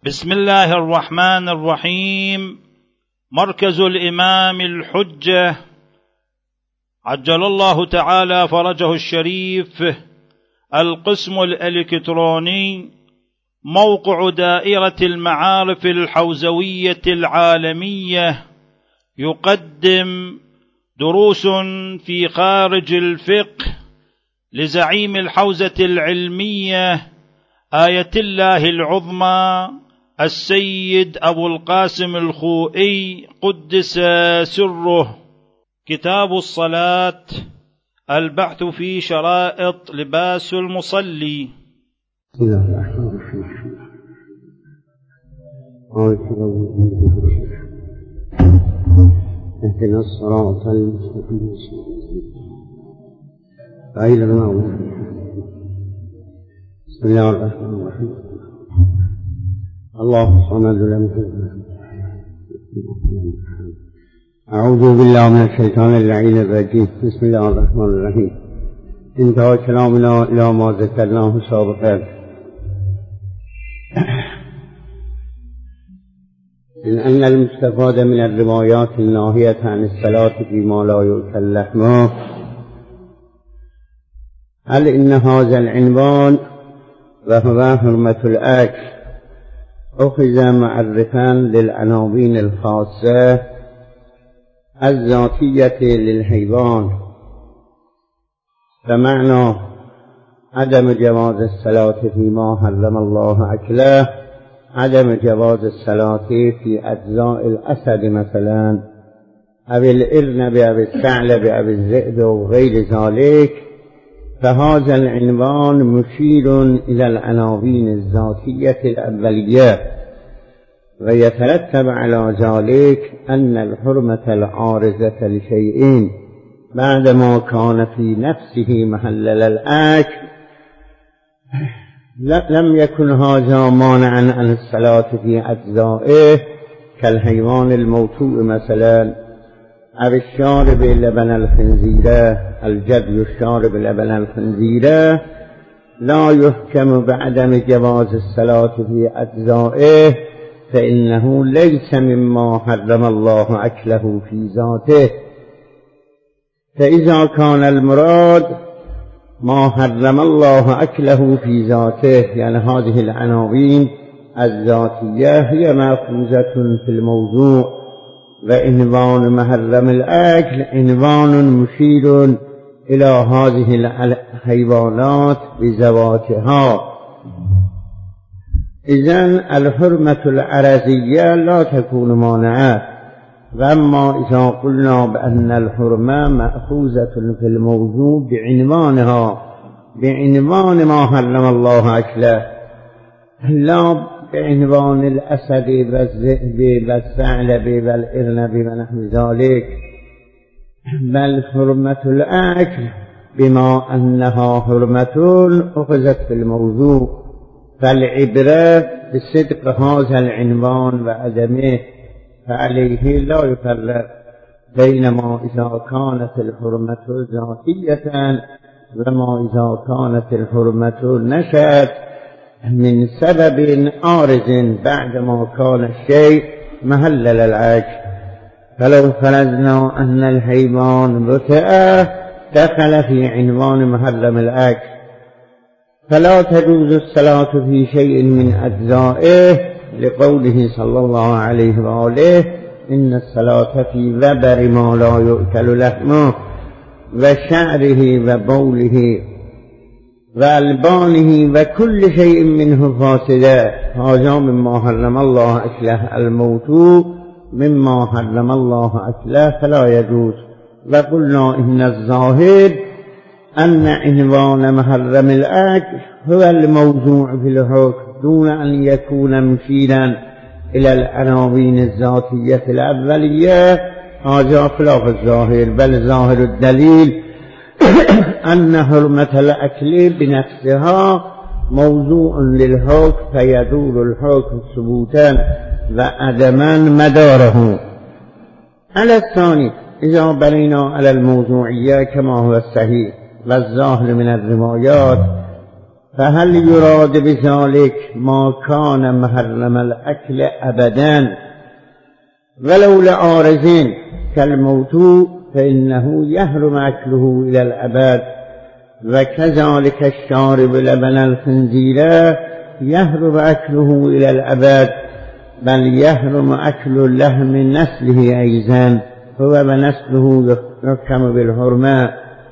بسم الله الرحمن الرحيم. مركز الإمام الحجة عجل الله تعالى فرجه الشريف، القسم الإلكتروني، موقع دائرة المعارف الحوزوية العالمية، يقدم دروس في خارج الفقه لزعيم الحوزة العلمية آية الله العظمى السيد أبو القاسم الخوئي قدس سره. كتاب الصلاة، البحث في شرائط لباس المصلي. بسم الله الرحمن الرحيم. اهدنا الصراط المستقيم غير المغضوب عليهم. بسم الله الرحمن الرحيم. الله صمد لم يلد. أعوذ بالله من الشيطان اللعين الرجيم. بسم الله الرحمن الرحيم. انتهى كلامنا إلى ما ذكرناه سابقا من أن المستفاد من الروايات الناهية عن الصلاة فيما لا يؤكل لحمه. هل إن هذا العنوان وهو حرمة الأكل أخذ معرفا للعناوين الخاصة الذاتية للحيوان، فمعنى عدم جواز الصلاة فيما حرم الله أكله عدم جواز الصلاة في أجزاء الأسد مثلا أو الإرنب أو الثعلب أو الذئب وغير ذلك، فهذا العنوان مشير إلى العناوين الذاتية الأولية، ويترتب على ذلك أن الحرمة العارضة لشيء بعدما كان في نفسه محل الأكل لم يكن هذا مانعا عن الصلاة في أجزائه كالحيوان الموتوء مثلا أو الشارب لبن الخنزير، الجدي الشارب لبن الخنزير لا يحكم بعدم جواز الصلاة في أجزائه، فإنه ليس مما حرم الله أكله في ذاته. فإذا كان المراد ما حرم الله أكله في ذاته، يعني هذه العناوين الذاتية هي مأخوذة في الموضوع، وعنوان محرم الأكل عنوان مشير إلى هذه الحيوانات بذواتها. إذن الحرمة العرضية لا تكون مانعة، وأما إذا قلنا بأن الحرمة مأخوذة في الموضوع بعنوانها بعنوان ما حرم الله أكله لا بعنوان الأسد والذئب والثعلب والإرنب ونحو ذلك، بل حرمة الأكل بما أنها حرمة أخذت في الموضوع، فالعبرة بصدق هذا العنوان وعدمه، فعليه لا يفرق بينما إذا كانت الحرمة ذاتية وما إذا كانت الحرمة نشأت من سبب عارض بعدما كان الشيء محل للأكل. فلو فرضنا أن الحيوان بتأ دخل في عنوان محرم الأكل، فلا تجوز الصلاة في شيء من أجزائه، لقوله صلى الله عليه وآله: إن الصلاة في وبر ما لا يؤكل لحمه وشعره وبوله وألبانه وكل شيء منه فاسدة، هذا مما حرم الله أكله، الموتوء مما حرم الله أكله فلا يجوز. وقلنا إن الظاهر أن عنوان محرم الأكل هو الموضوع في الحكم دون أن يكون مشيرا إلى العناوين الذاتية الأولية، هذا خلاف الظاهر، بل ظاهر الدليل أن حرمة الأكل بنفسها موضوع للحكم، فيدور الحكم ثبوتا وعدما مداره. على الثاني، إذا بنينا على الموضوعية كما هو الصحيح والظاهر من الروايات، فهل يراد بذلك ما كان محرم الأكل أبدا ولو لعارض كالموت فإنه يحرم أكله إلى الأبد، وكذلك الشارب لبن الخنزير يحرم أكله إلى الأبد، بل يحرم أكل لحم نسله أيضا، هو ونسله يحكم بالحرمة.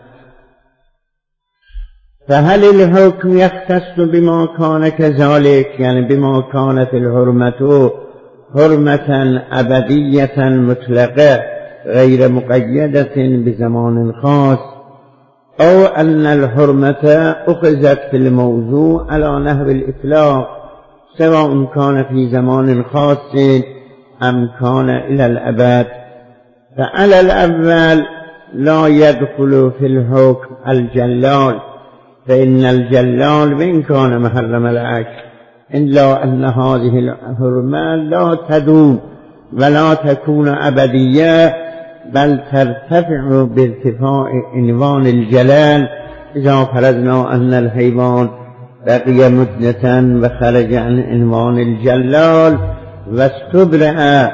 فهل الحكم يختص بما كان كذلك، يعني بما كانت الحرمة حرمة أبدية مطلقة غير مقيدة بزمان خاص، أو أن الحرمة أخذت في الموضوع على نحو الإطلاق سواء كان في زمان خاص أم كان إلى الأبد؟ فعلى الأول لا يدخل في الحكم الجلال، فإن الجلال وإن كان محرم الأكل إلا أن هذه الحرمة لا تدوم ولا تكون أبدية، بل ترتفع بارتفاع عنوان الجلال إذا فرضنا أن الحيوان بقي مدة وخرج عن عنوان الجلال واستبرأ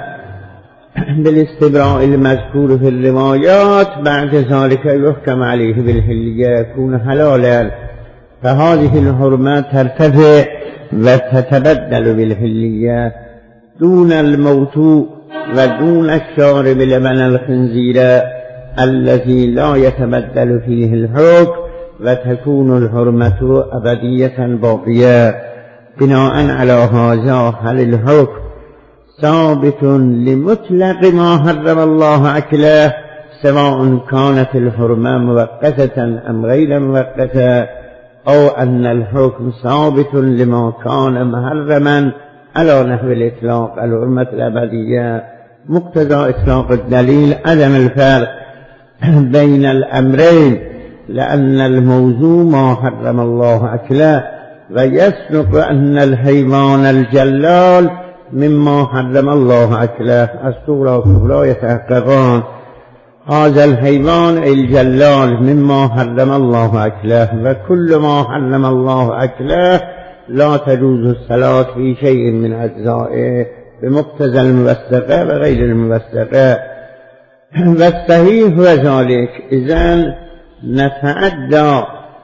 بالاستبراء المذكور في الروايات، بعد ذلك يحكم عليه بالحلية يكون حلالا، فهذه الحرمة ترتفع وتتبدل بالحلية دون الموت ودون الشارب لبن الخنزير الذي لا يتبدل فيه الحكم، وتكون الحرمة أبدية باقية. بناء على هذا هل الحكم ثابت لمطلق ما حرم الله أكله سواء كانت الحرمة مؤقتة أم غير مؤقتة، أو أن الحكم ثابت لما كان محرما على نحو الإطلاق الحرمة الأبدية؟ مقتضى إطلاق الدليل عدم الفرق بين الأمرين، لأن الموضوع ما حرم الله أكله، ويسلك أن الحيوان الجلال مما حرم الله أكله. الصورة والكبرى يتحققان. هذا الحيوان الجلال مما حرم الله أكله، وكل ما حرم الله أكله لا تجوز الصلاة في شيء من أجزائه بمقتضى الموثقة وغير الموثقة. والصحيح هو ذلك. إذن نتعدى،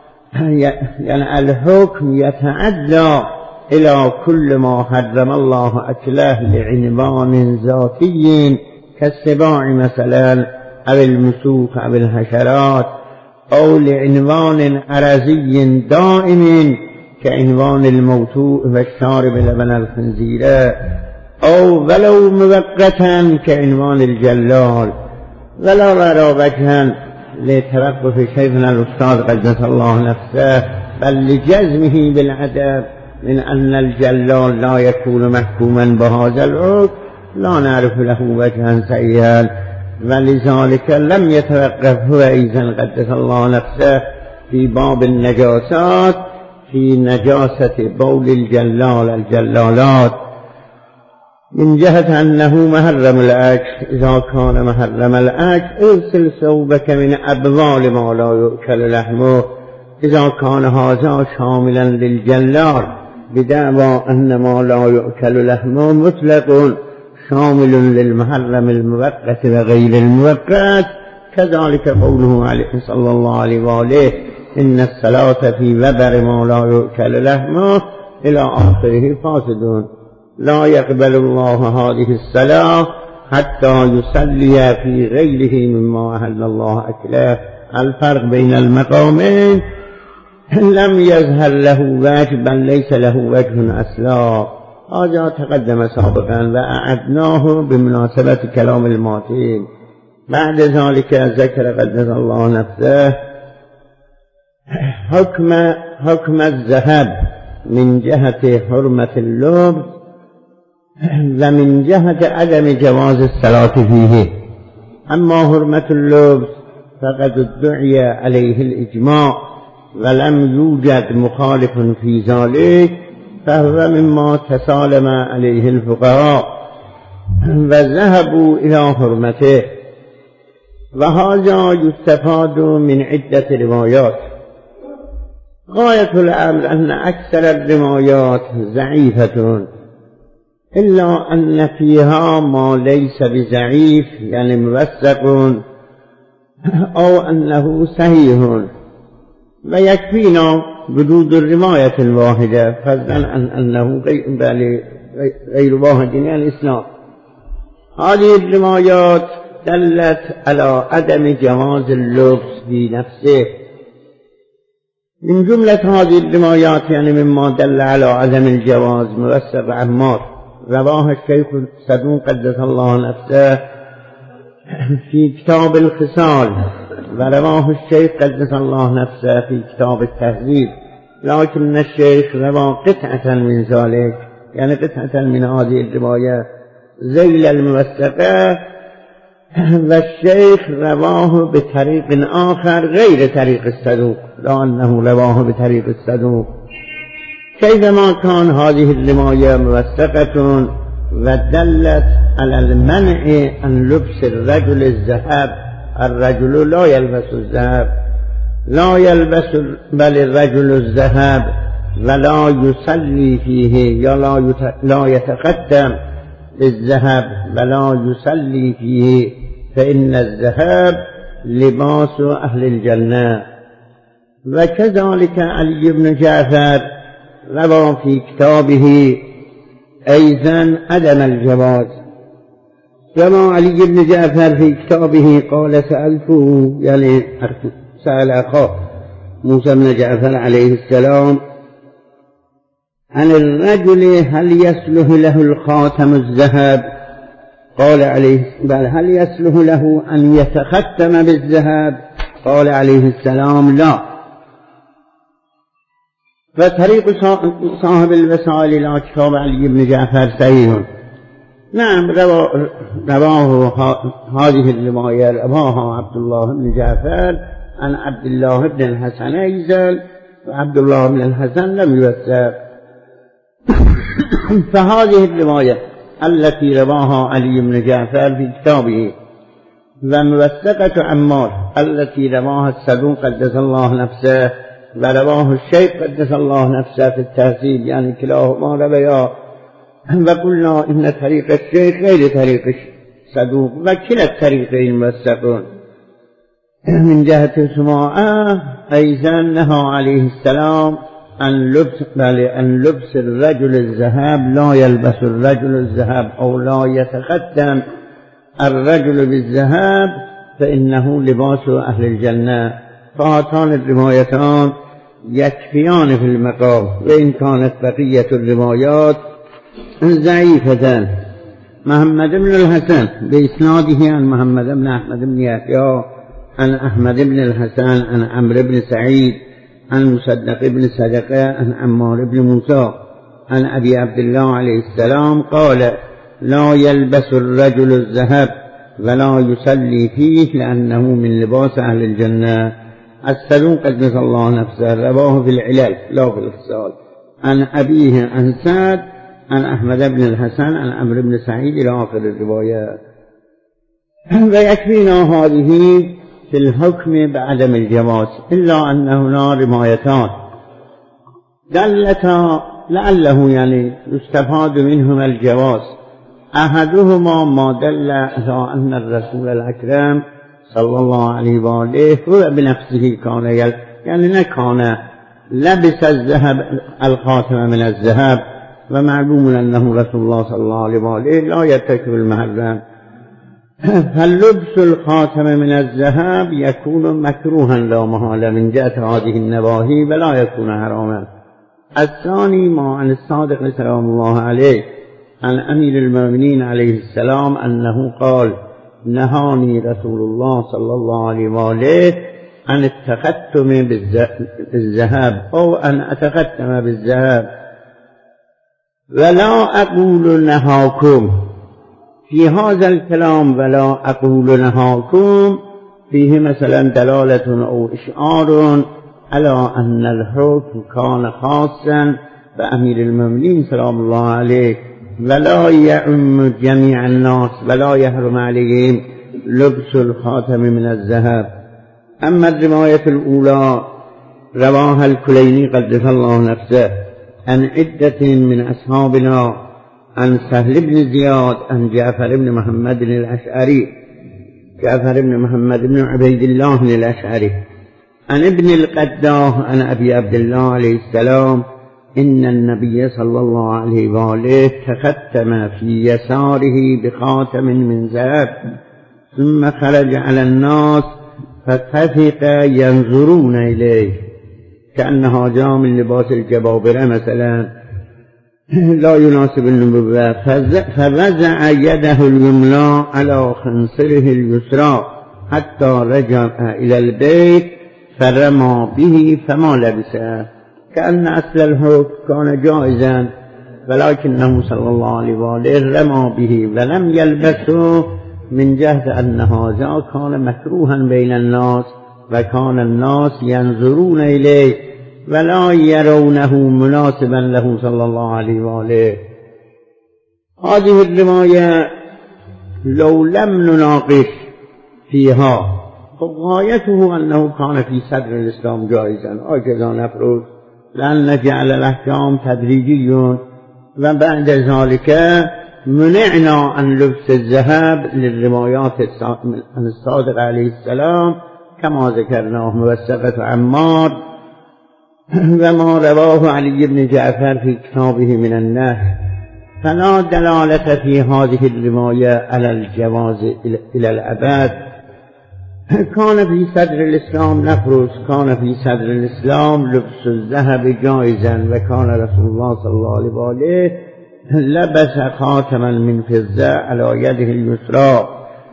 يعني الحكم يتعدى إلى كل ما حرم الله أكله لعنوان ذاتي كالسباع مثلا أو المسوك أو الحشرات، أو لعنوان عرضي دائم كعنوان الموتوء والشارب لبن الخنزير، أو ولو مؤقتا كعنوان الجلال، ولو غير وجها لترقب شيخنا الأستاذ قدس الله نفسه، بل لجزمه بالعدم من أن الجلال لا يكون محكوما بهذا الحكم لا نعرف له وجها سيئا، ولذلك لم يتوقف هو أيضا قدس الله نفسه في باب النجاسات في نجاسة بول الجلالات من جهة أنه محرم الأكل. إذا كان محرم الأكل ارسل ثوبك من أبوال ما لا يؤكل لحمه، إذا كان هذا شاملا للجلال بدعوى أن ما لا يؤكل لحمه مطلق شامل للمحرم المؤقت وغير المؤقت، كذلك قوله عليه صلى الله عليه وآله إن الصلاة في وبر ما لا يؤكل لحمه إلى آخره فاسدون. لا يقبل الله هذه الصلاة حتى يصلي في غيره مما أحل الله أكله. الفرق بين المقامين لم يظهر له وجه، بل ليس له وجه أصلا. هذا تقدم سابقا وأعدناه بمناسبة كلام الماتين. بعد ذلك ذكر قدس الله نفسه حكم الذهب من جهة حرمة اللبس ومن جهة عدم جواز الصلاة فيه. أما حرمة اللبس فقد ادعي عليه الإجماع ولم يوجد مخالف في ذلك، فهو مما تسالم عليه الفقهاء وذهبوا إلى حرمته. وهذا يستفاد من عدة روايات. غاية الأمر أن أكثر الروايات ضعيفة، إلا أن فيها ما ليس بضعيف يعني موثق أو أنه صحيح، ويكفينا وجود الرواية الواحدة فضلا عن أنه غير واحد يعني إسناد. هذه الروايات دلت على عدم جواز اللبس في نفسه. من جملة هذه الروايات يعني مما دل على عدم الجواز موثق عمار، رواه الشيخ الصدوق قدس الله نفسه في كتاب الخصال، ورواه الشيخ قدس الله نفسه في كتاب التهذيب، لكن الشيخ روى قطعة من ذلك يعني قطعة من هذه الرواية ذيل الموثقة، والشيخ رواه بطريق آخر غير طريق الصدوق، لأنه رواه بطريق الصدوق. كيفما كان هذه الرواية موثقة ودلت على المنع عن لبس الرجل الذهب. الرجل لا يلبس الذهب، لا يلبس بل الرجل الذهب ولا يصلي فيه، لا يتقدم بالذهب ولا يصلي فيه، فإن الذهب لباس أهل الجنة. وكذلك علي بن جعفر روى في كتابه أيضا عدم الجواز. كما علي بن جعفر في كتابه قال سألته يعني سأل أخاه موسى بن جعفر عليه السلام عن الرجل هل يصلح له الخاتم الذهب، قال عليه بل هل يصلح له أن يتختم بالذهب، قال عليه السلام لا. فطريق صاحب الوسائل إلى كتاب علي بن جعفر صحيح. نعم رواه هذه الرواية رواها عبد الله بن جعفر عن عبد الله بن الحسن أيضا، وعبد الله بن الحسن لم يوثق. فهذه الرواية التي رواها علي بن جعفر في كتابه وموثقة عمار التي رواها الصدوق قدس الله نفسه ورواه الشيخ قدس الله نفسه في التهذيب، يعني كلاهما روايا، وقلنا إن طريق الشيخ غير طريق الصدوق وكلا الطريقين موثقون. من جهة السماعة أيضا نهى عليه السلام أن لبس الرجل الذهب، لا يلبس الرجل الذهب أو لا يتختم الرجل بالذهب فإنه لباس أهل الجنة. فهاتان الروايتان يكفيان في المقام، وإن كانت بقية الروايات ضعيفة. محمد بن الحسن بإسناده عن محمد بن أحمد بن يحيى عن أحمد بن الحسن عن عمرو بن سعيد عن مصدق بن صدقة عن عمار بن موسى عن أبي عبد الله عليه السلام قال لا يلبس الرجل الذهب ولا يصلي فيه لأنه من لباس أهل الجنة. الصدوق قدس الله نفسه رواه في العلل لا في الخصال عن أبيه عن سعد عن أحمد بن الحسن عن عمرو بن سعيد إلى آخر الروايات. ويكفينا هذه في الحكم بعدم الجواز، إلا أن هنا روايتان دلتا لعله يعني يستفاد منهما الجواز. أحدهما ما دل على أن الرسول الأكرم صلى الله عليه وآله هو بنفسه كان يعني كان لبس الذهب الخاتم من الذهب، ومعلوم أنه رسول الله صلى الله عليه وآله لا يرتكب المحرم، فاللبس الخاتم من الذهب يكون مكروها لا محالة من جهة هذه النواهي ولا يكون حراما. الثاني ما عن الصادق سلام الله عليه عن أمير المؤمنين عليه السلام أنه قال نهاني رسول الله صلى الله عليه وآله عن التختم بالذهب أو أن أتختم بالذهب، ولا أقول نهاكم. في هذا الكلام ولا أقول نهاكم فيه مثلا دلالة أو إشعار على أن الحكم كان خاصا بأمير المؤمنين سلام الله عليه ولا يعم جميع الناس ولا يحرم عليهم لبس الخاتم من الذهب. أما الرواية الأولى رواه الكليني قدس الله نفسه عن عدة من أصحابنا عن سهل بن زياد عن جعفر بن محمد الأشعري، جعفر بن محمد بن عبيد الله الأشعري، عن ابن القداه عن أبي عبد الله عليه السلام إن النبي صلى الله عليه وآله تختم في يساره بخاتم من ذهب ثم خرج على الناس فاتفق ينظرون إليه كأنها جاء من لباس الجبابرة مثلا لا يناسب النبوة، فوزع يده اليمنى على خنصره اليسرى حتى رجع إلى البيت فرمى به فما لبسه، كأن أصل الحكم كان جائزا ولكنه صلى الله عليه وآله رمى به ولم يلبسه من جهة أن هذا كان مكروها بين الناس وكان الناس ينظرون إليه ولا يرونه مناسبا له صلى الله عليه وآله. هذه الرواية لو لم نناقش فيها غايته أنه كان في صدر الإسلام جائزا هكذا نفرض، لأن جعل الأحكام تدريجي وبعد ذلك منعنا عن لبس الذهب للروايات عن الصادق عليه السلام كما ذكرناه موثقة عمار وما رواه علي بن جعفر في كتابه من النهي، فلا دلالة في هذه الرواية على الجواز إلى الأبد. كان في صدر الإسلام نفرض كان في صدر الإسلام لبس الذهب جائزا وكان رسول الله صلى الله عليه وآله لبس خاتما من فضة على يده اليسرى،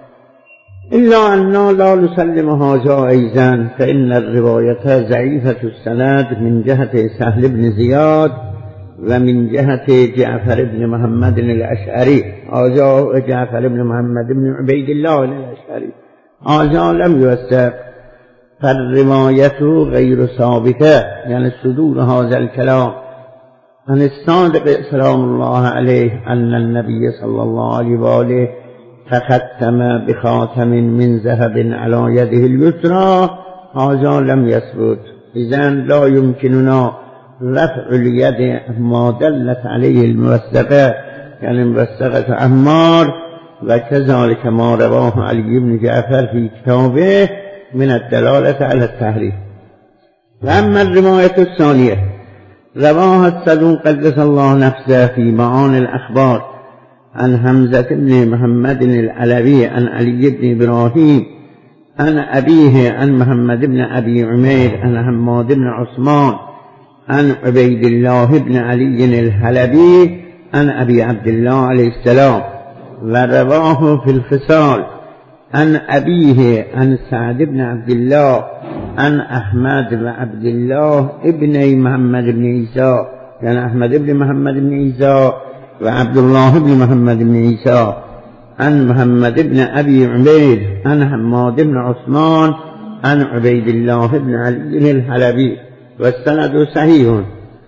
إلا أننا لا نسلم هذا أيضا فإن الرواية ضعيفة السند من جهة سهل بن زياد ومن جهة جعفر بن محمد الأشعري، هذا جعفر بن محمد بن عبيد الله الأشعري هذا لم يوثق، فالرواية غير ثابتة، يعني صدور هذا الكلام عن الصادق سلام الله عليه أن النبي صلى الله عليه وآله تختم بخاتم من ذهب على يده اليسرى هذا لم يثبت، إذن لا يمكننا رفع اليد ما دلت عليه الموثقة يعني موثقة عمار وكذلك ما رواه علي بن جعفر في كتابه من الدلالة على التحريف. وأما الرواية الثانية رواها الصدوق قدس الله نفسه في معاني الأخبار عن حمزة بن محمد العلوي عن علي بن إبراهيم عن أبيه عن محمد بن أبي عمير عن حماد بن عثمان عن عبيد الله بن علي الحلبي عن أبي عبد الله عليه السلام، ورواه في الخصال عن أبيه عن سعد بن عبد الله عن أحمد بن عبد الله ابن محمد بن عيسى، يعني أحمد بن محمد بن عيسى وعبد الله بن محمد بن عيسى عن محمد بن أبي عمير عن حماد بن عثمان عن عبيد الله بن علي الحلبي، والسند صحيح.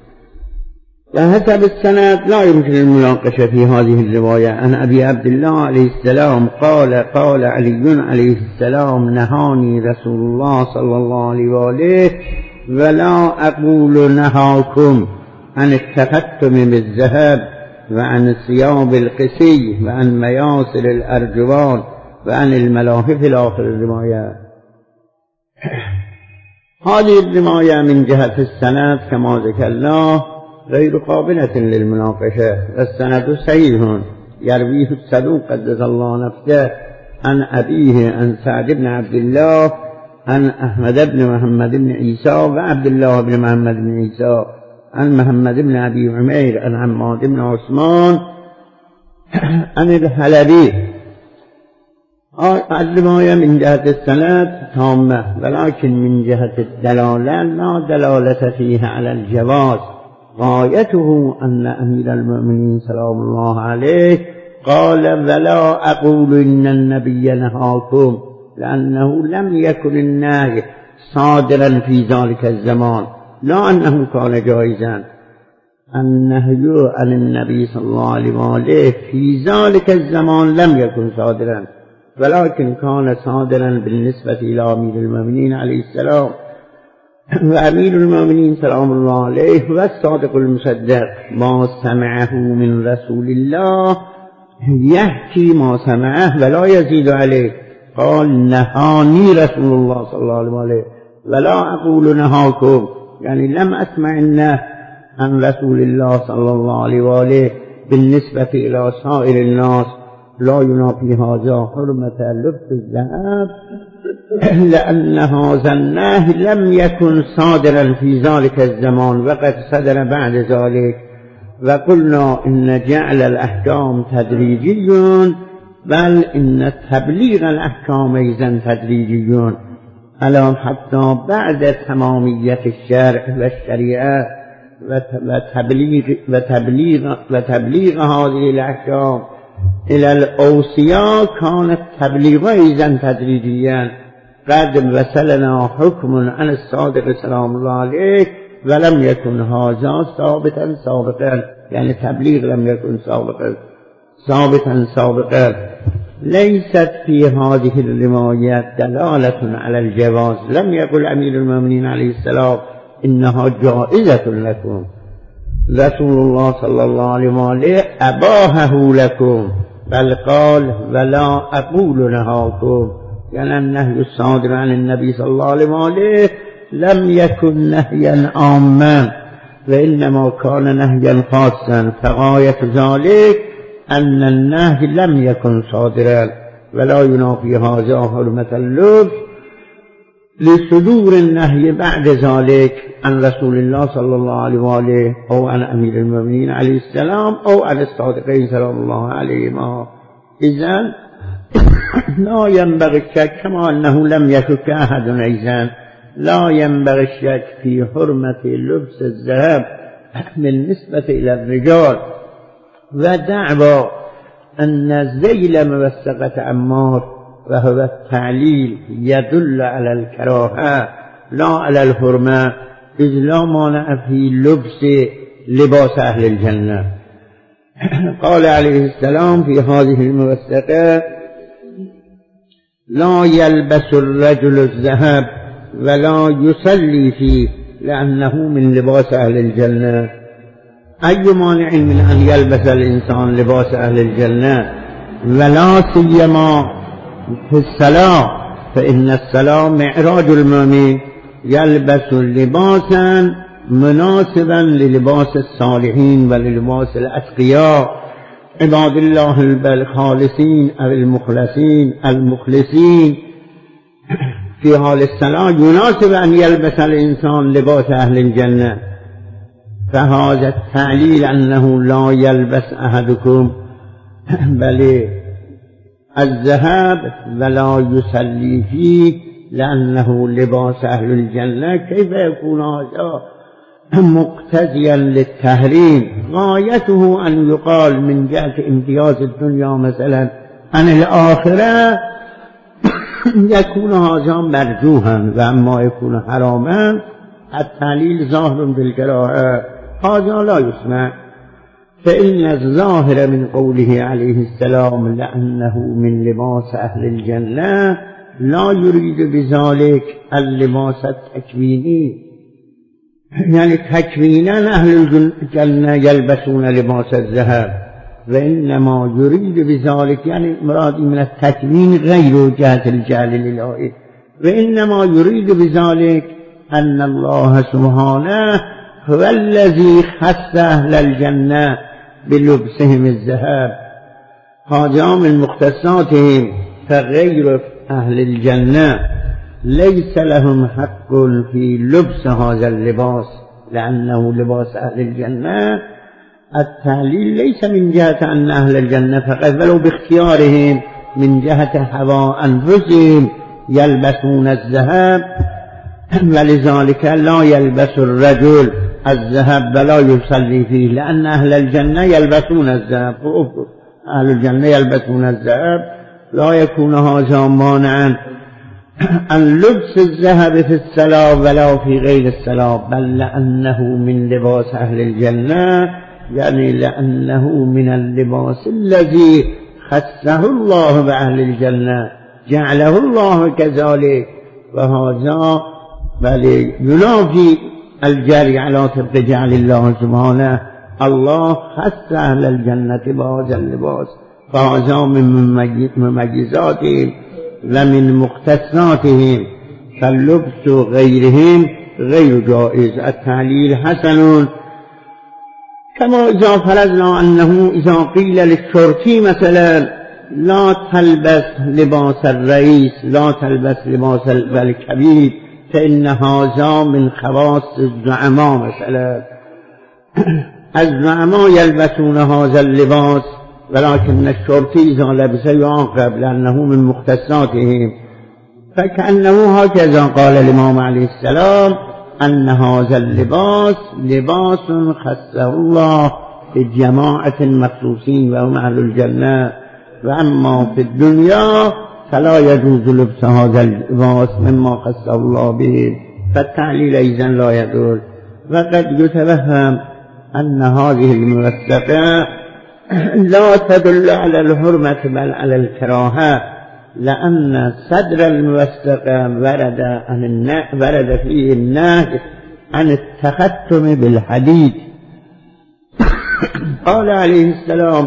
وحسب السند لا يمكن المناقشة في هذه الرواية. عن أبي عبد الله عليه السلام قال علي عليه السلام نهاني رسول الله صلى الله عليه وآله ولا أقول نهاكم عن التختم بالذهب وعن الثياب القسي وعن مياسر الأرجوان وعن الملاحف إلى آخر الرواية. هذه الرواية من جهة السند كما ذكرناه غير قابلة للمناقشة، السند صحيح يرويه الصدوق قدس الله نفسه عن أبيه عن سعد بن عبد الله عن أحمد بن محمد بن عيسى وعبد الله بن محمد بن عيسى عن محمد بن أبي عمير عن حماد بن عثمان عن الحلبي. الرواية من جهة السند تامة، ولكن من جهة الدلالة لا دلالة فيها على الجواز. غايته أن أمير المؤمنين سلام الله عليه قال ولا أقول إن النبي نهاكم، لأنه لم يكن النهي صادرا في ذلك الزمان، لا أنه كان جائزا. النهي عن النبي صلى الله عليه وآله في ذلك الزمان لم يكن صادرا، ولكن كان صادرا بالنسبة إلى أمير المؤمنين عليه السلام، وأمير المؤمنين سلام الله عليه والصادق المصدق ما سمعه من رسول الله يحكي ما سمعه ولا يزيد عليه. قال نهاني رسول الله صلى الله عليه ولا أقول نهاكم، يعني لم أسمع النهي عن رسول الله صلى الله عليه وآله بالنسبة إلى سائر الناس لا ينافي هذا حرمة لبس الذهب، لأن هذا النهي لم يكن صادرا في ذلك الزمان وقد صدر بعد ذلك. وقلنا إن جعل الأحكام تدريجي، بل إن تبليغ الأحكام أيضا تدريجي، ألا حتى بعد تمامية الشرع والشريعة وتبليغ هذه الأحكام إلى الأوصياء كانت تبليغ أيضا تدريجيا. قد وصلنا حكم عن الصادق سلام الله عليه ولم يكن هذا ثابتا سابقا، يعني تبليغ لم يكن ثابتا سابقا. ليست في هذه الروايات دلالة على الجواز، لم يقل أمير المؤمنين عليه السلام إنها جائزة لكم، رسول الله صلى الله عليه وآله أباهه لكم، بل قال ولا أقول نهاكم، يعني النهي الصادر عن النبي صلى الله عليه وآله لم يكن نهيا عاما وإنما كان نهيا خاصا، فغاية ذلك أن النهي لم يكن صادرا ولا ينافي هذا حرمة اللبس لصدور النهي بعد ذلك عن رسول الله صلى الله عليه وآله أو عن أمير المؤمنين عليه السلام أو عن الصادقين سلام الله عليهما. إذن لا ينبغي الشك، كما أنه لم يشك أحد أيضا لا ينبغي الشك في حرمة لبس الذهب بالنسبة إلى الرجال. ودعوى أن ذيل موثقة عمار وهو التعليل يدل على الكراهة لا على الحرمة، إذ لا مانع في لبس لباس أهل الجنة. قال عليه السلام في هذه الموثقة لا يلبس الرجل الذهب ولا يصلي فيه لأنه من لباس أهل الجنة. أي مانع من أن يلبس الإنسان لباس أهل الجنة، ولا سيما في الصلاة، فإن الصلاة معراج المؤمن، يلبس لباسا مناسبا للباس الصالحين وللباس الأتقياء عباد الله الخالصين أو المخلصين. في حال الصلاة يناسب أن يلبس الإنسان لباس أهل الجنة. فهذا التعليل أنه لا يلبس أحدكم بل الذهب ولا يصلي فيه لأنه لباس أهل الجنة، كيف يكون هذا مقتضيا للتحريم؟ غايته أن يقال من جهة امتياز الدنيا مثلا عن الآخرة يكون هذا مرجوها، وأما يكون حراما التعليل ظاهر بالكراهة، هذا لا يسمع. فإن الظاهر من قوله عليه السلام لأنه من لباس أهل الجنة لا يريد بذلك اللباس التكويني، يعني تكوينا أهل الجنة يلبسون لباس الذهب، وإنما يريد بذلك يعني مراد من التكوين غير جهة الجعل الإلهي، وإنما يريد بذلك أن الله سبحانه هو الذي خص أهل الجنة بلبسهم الذهب، هذا من مختصاتهم، فغير أهل الجنة ليس لهم حق في لبس هذا اللباس لأنه لباس أهل الجنة. التعليل ليس من جهة أن أهل الجنة فقط، بل باختيارهم من جهة هوى أنفسهم يلبسون الذهب، ولذلك لا يلبس الرجل الذهب ولا يصلي فيه، لأن أهل الجنة يلبسون الذهب، أهل الجنة يلبسون الذهب، لا يكون هذا مانعا عن لبس الذهب في الصلاة ولا في غير الصلاة، بل لأنه من لباس أهل الجنة، يعني لأنه من اللباس الذي خصه الله بأهل الجنة، جعله الله كذلك، وهذا بل ينافي الجري على طبق جعل الله سبحانه. الله خص أهل الجنة بهذا اللباس، فهذا من مميزاتهم ومن مختصاتهم، فاللبس غيرهم غير جائز. التعليل حسن، كما إذا فرضنا أنه إذا قيل للشرطي مثلا لا تلبس لباس الرئيس، لا تلبس لباس الكبير، فإن هذا من خواص الزعماء مثلا. الزعماء يلبسون هذا اللباس، ولكن الشرطي إذا لبسه يعاقب لأنه من مختصاتهم. فكأنه هكذا قال الإمام عليه السلام أن هذا اللباس لباس خصه الله بجماعة مخصوصين وهم أهل الجنة، وأما في الدنيا فلا يجوز لبس هذا اللباس مما خصه الله به، فالتعليل أيضا لا يدل. وقد يتوهم أن هذه الموثقة لا تدل على الحرمة بل على الكراهة، لأن صدر الموثقة ورد فيه النهي عن التختم بالحديد. قال عليه السلام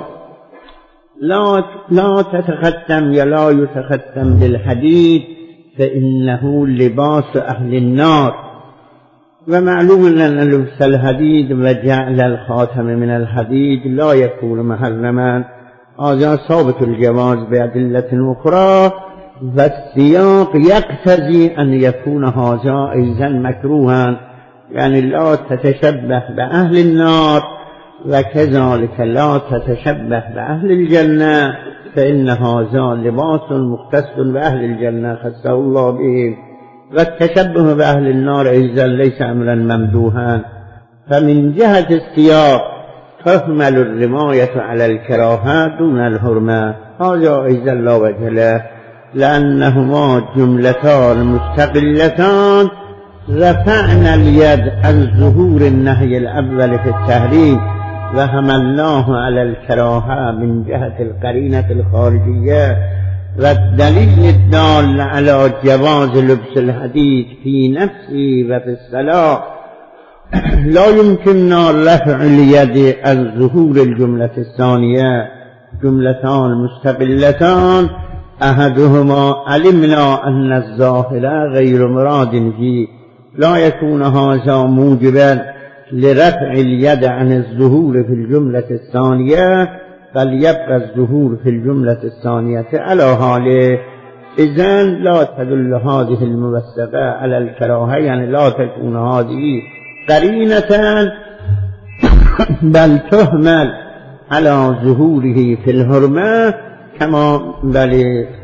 لا تتختم ولا يتختم بالحديد فإنه لباس أهل النار. ومعلوم أن لبس الحديد وجعل الخاتم من الحديد لا يكون محرما، هذا ثابت الجواز بأدلة أخرى، والسياق يقتضي أن يكون هذا أيضا مكروها، يعني لا تتشبه بأهل النار، وكذلك لا تتشبه بأهل الجنة، فإن هذا لباس مختص بأهل الجنة خصه الله به، والتشبه بأهل النار أيضا ليس أمرا ممدوحا. فمن جهة السياق تحمل الرماية على الكراهة دون الحرمة، هذا أيضا لا وجه له، لأنهما جملتان مستقلتان رفعنا اليد عن ظهور النهي الأول في التحريم وحملناه على الكراهة من جهة القرينة الخارجية. والدليل الدال على جواز لبس الحديد في نفسه وفي الصلاة لا يمكننا رفع اليد عن ظهور الجملة الثانية، جملتان مستقلتان أحدهما علمنا أن الظاهر غير مراد فيه، لا يكون هذا موجبا لرفع اليد عن الظهور في الجملة الثانية، بل يبقى الظهور في الجملة الثانية على حاله. إذن لا تدل هذه الموثقة على الكراهة، يعني لا تكون هذه قرينة بل تهمل على ظهوره في الحرمة، كما بل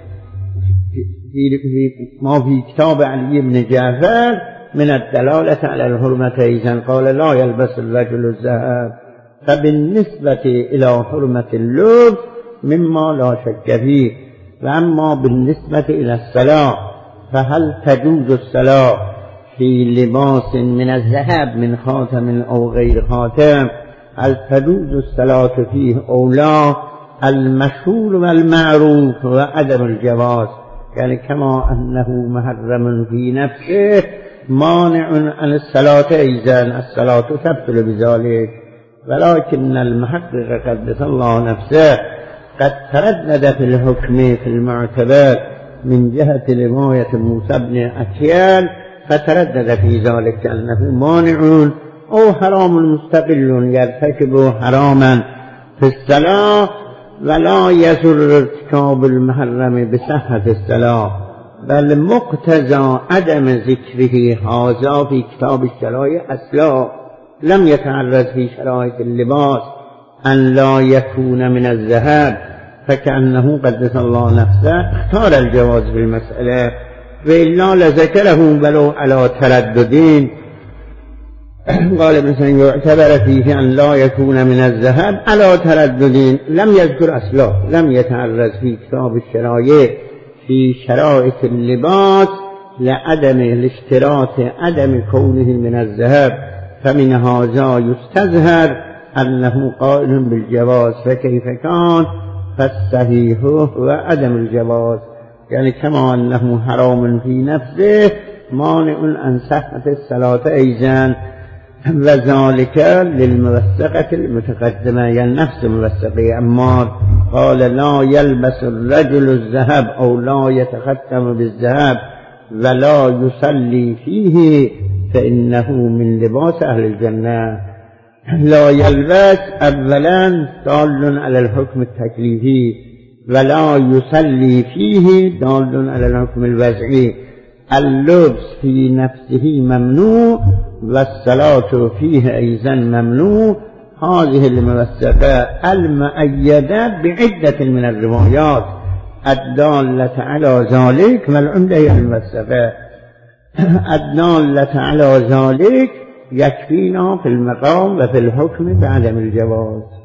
ما في كتاب علي بن جعفر من الدلالة على الحرمة. إذن قال لا يلبس الرجل الذهب، فبالنسبة إلى حرمة اللبس مما لا شك فيه. وأما بالنسبة إلى الصلاة فهل تجوز الصلاة في لباس من الذهب من خاتم أو غير خاتم؟ هل تجوز الصلاة فيه أو لا؟ المشهور والمعروف وعدم الجواز، يعني كما أنه محرم في نفسه مانع عن الصلاة، إذن الصلاة تبطل بذلك. ولكن المحقق قدس الله نفسه قد تردد في الحكم في المعتبر من جهة رواية موسى بن أكيان، فتردد في ذلك أنه مانع أو حرام مستقل يرتكب حراما في الصلاة، ولا يسر ارتكاب المحرم بصحة الصلاة، بل مقتضى عدم ذكره هذا في كتاب الشرائع أصلا لم يتعرض في شرائط اللباس أن لا يكون من الذهب، فكأنه قدس الله نفسه اختار الجواز بالمسألة، وإلا لذكره ولو على ترددين. قال مثلا يعتبر فيه أن لا يكون من الذهب على ترددين، لم يذكر أصلا، لم يتعرض في كتاب الشرائع في شرائط اللباس لعدم الاشتراط عدم كونه من الذهب، فمن هذا يستظهر أنه قائل بالجواز، فكيف كان؟ فالصحيح هو عدم الجواز، يعني كما أنه حرام في نفسه مانع عن صحة الصلاة أيضا، وذلك للموثقة المتقدمة، يعني نفس موثقة عمار قال لا يلبس الرجل الذهب أو لا يتختم بالذهب ولا يصلي فيه فإنه من لباس أهل الجنة. لا يلبس أولا دال على الحكم التكليفي، ولا يصلي فيه دال على الحكم الوضعي. اللبس في نفسه ممنوع والصلاة فيه أيضا ممنوع. هذه الموثقة المؤيدة بعدة من الروايات الدالة على ذلك، والعمدة هي الموثقة الدالة على ذلك يكفينا في المقام وفي الحكم بعدم الجواز.